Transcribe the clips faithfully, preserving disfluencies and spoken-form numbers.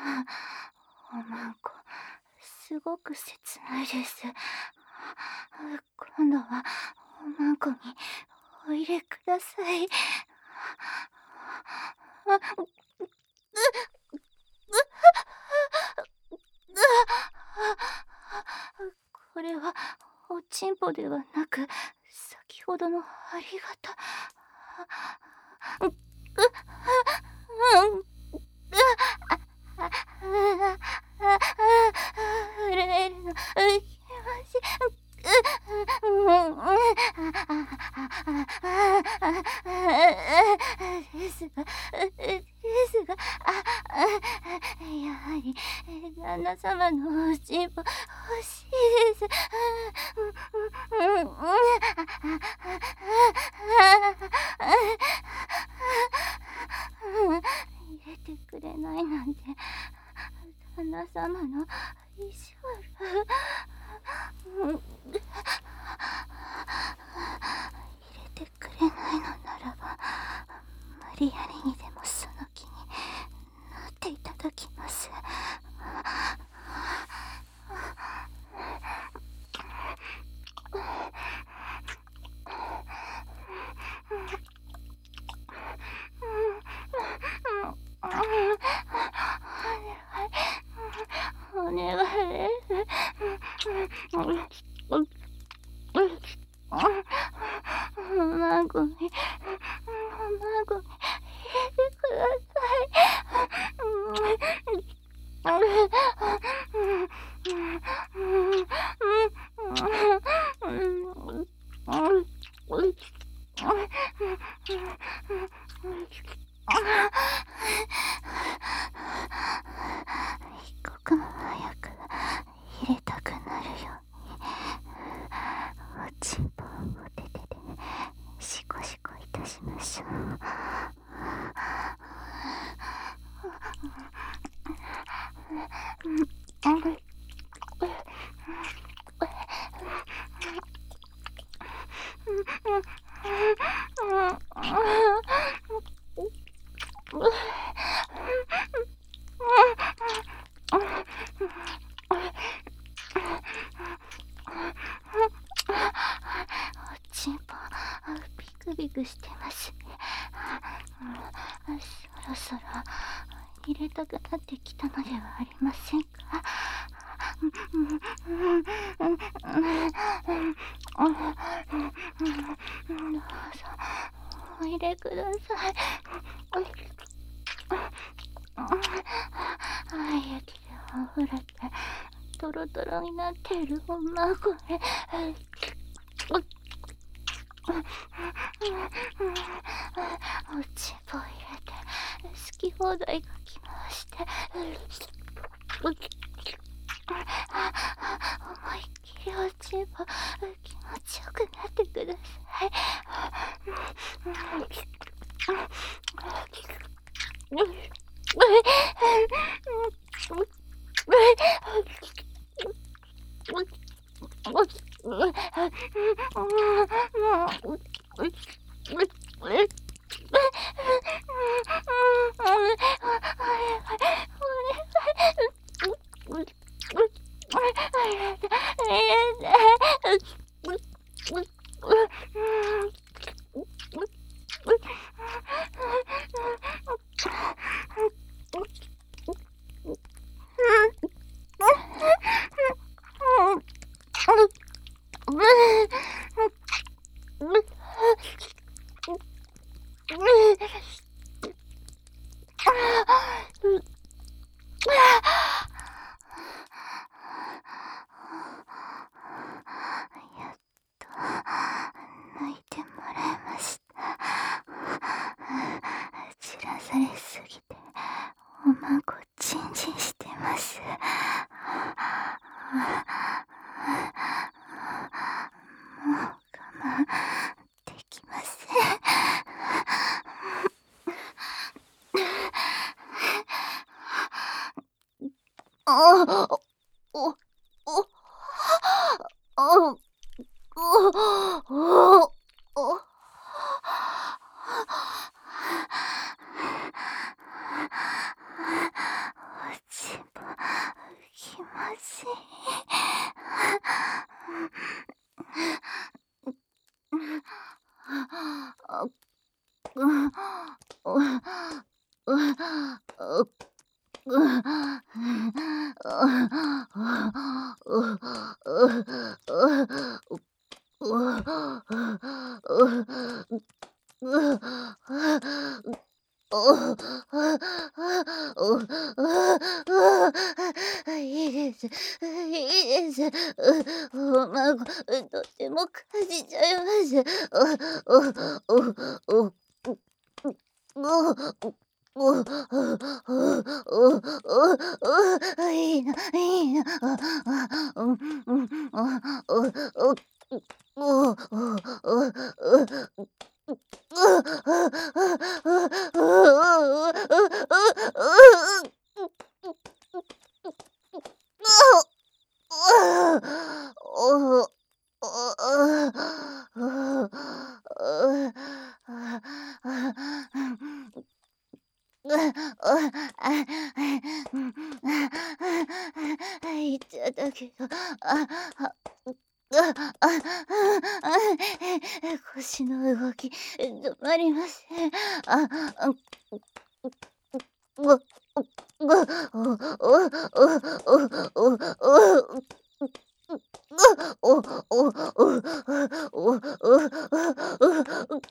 おまんこ、すごく切ないです。今度はおまんこにお入れください。あ、う、う、う、う、これはおちんぽではなく、先ほどのありがとう。う、う、うん、う、あ、あ、ああ、あ、震えるの、う、気持ち、う、うん、うん、あ、あ、あ、あ、あ、あ、ですが、ですが、あ、あ、やはり旦那様のおちんぽ欲しいです。うん、うん、うん、あ、あ、あ、あ、入れてくれないなんて、旦那様の意地悪。うん、入れてくれないのならば、無理やりにでもその気になっていただきます。お願いです。マグに、マグに入れてくだ一刻も早く入れたくなるように、おちんぽをお手手でシコシコいたしましょう。おちんぽビクビクしてますね。そろそろ入れたくなってきたのではありませんか。どうぞお入れください。雪であふれてトロトロになっている女これ。おちんぽ入れて好き放題がきまして、思いっきりおちんぽ気持ちよくなってください。泣いてもらえました。散らされすぎておまんこチンチンしてます。もう我慢できません。あおおおおおおおおちいいです。いいです。うおまご、とても感じちゃいます。おおおおおおおおおいいのいいの。ああ、うんうん、あ、おおおおお言っちゃったけど、あ、あ、あ、あ、あ、腰の動き止まりません。あ、あ、ご、ご、お、お、お、お、お、お、お、お、お、お、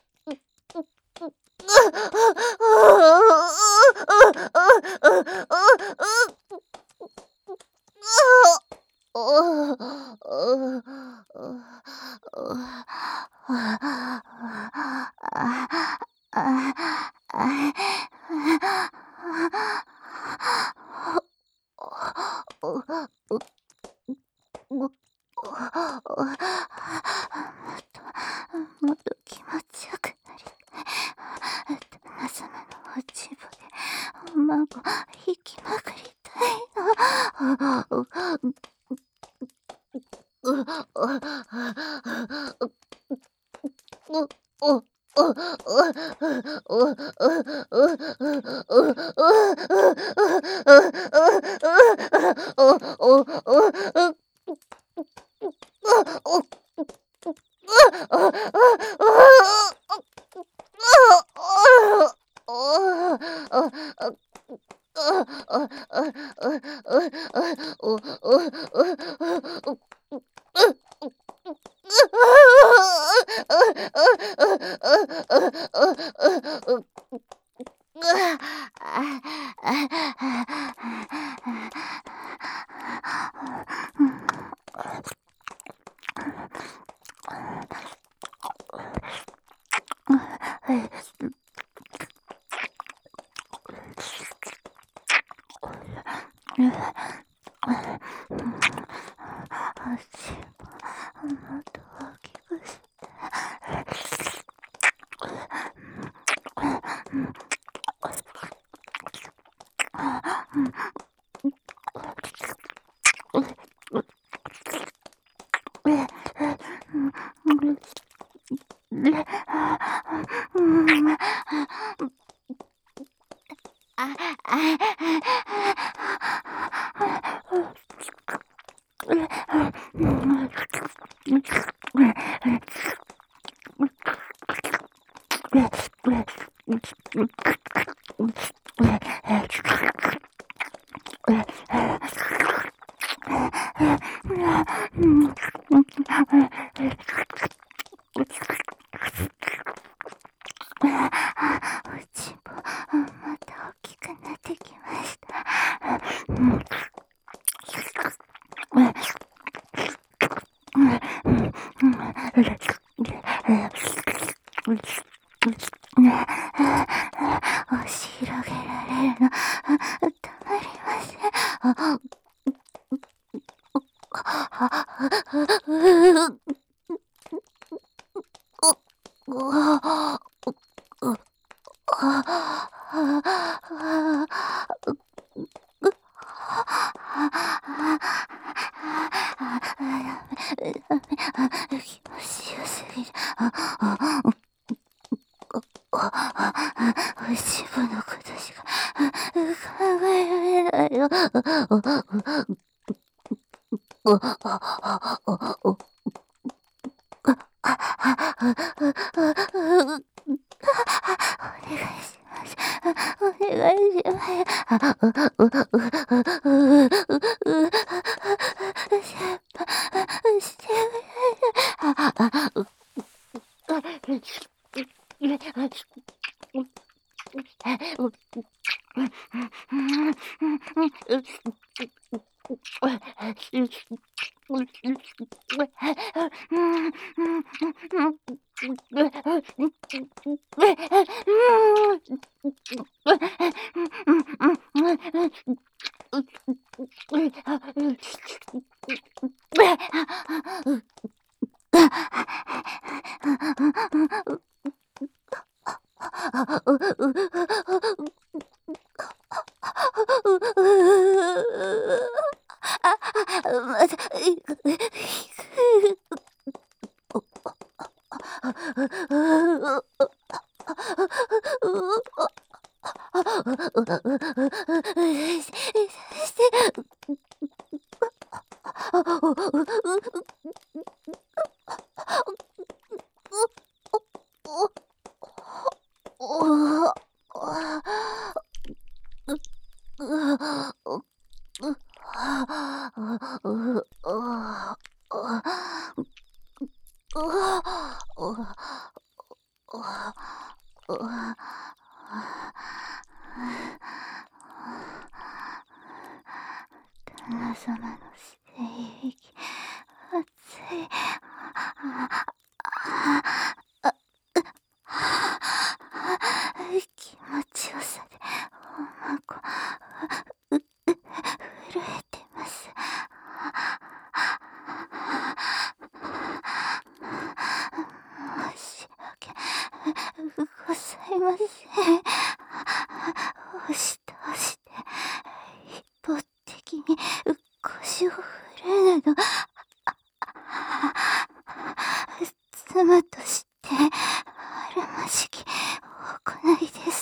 もっと気持ちよくなりたい。旦那様のおちぼでおまご引きまくりたいの。また大きくなってきました。押し広げられるのたまりません。気持ちよすぎる。おしぼのことしか考えられないよ。 します。お願いしますまだ旦那様の性域熱い。気持ちよさでおまこ震えてます。申し訳ございません。押し倒して一方的に腰を振るなど妻としてあるまじき行いです。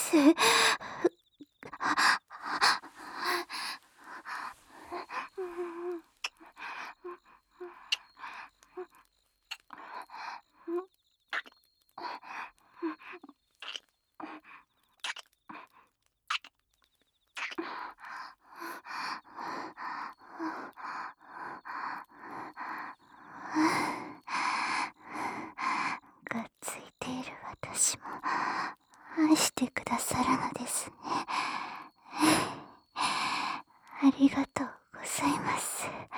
がっついている私も愛してくださるのですね。ありがとうございます。